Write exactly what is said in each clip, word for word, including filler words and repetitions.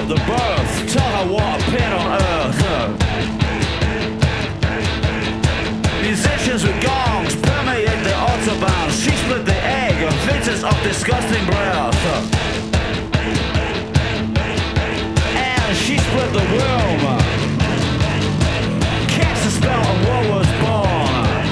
the birth. Tell her what a pain on earth. Musicians with gongs permeate the autobahn. She split the egg of vinces of disgusting breath. And she split the womb. Cast a spell of what was born.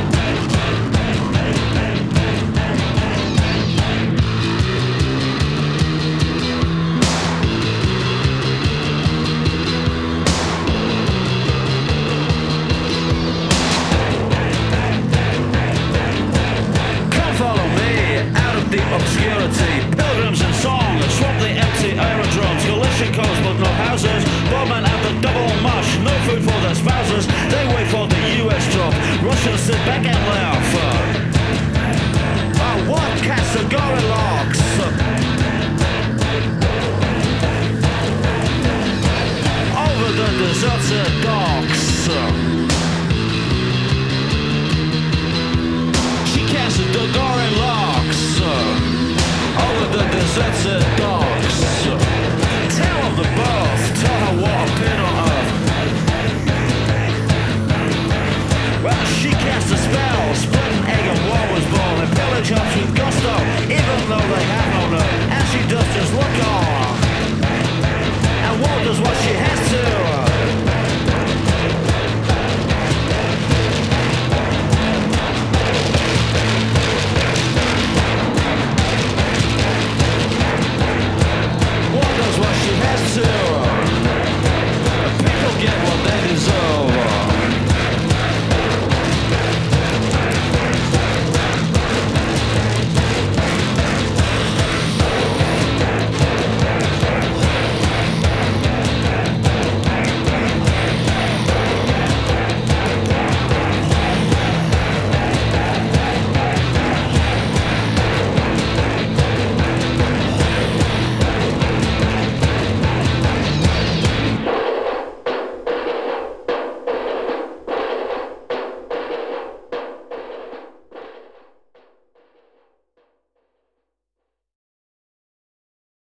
Deep obscurity, pilgrims and song swamp the empty aerodromes, collision codes but no houses, bombing at the double mush, no food for their spouses, they wait for the U S drop, Russians sit back and laugh. Oh, what cats are going locks? Over the deserted docks. She casts a Dogorian locks over the deserted docks. Tell of the birth, tell her what a pain on earth. Well, she cast a spell, split an egg and war was born. And pillage helps with gusto, even though they have no nerve. And she does just look on, and war does what she has to. What she has to.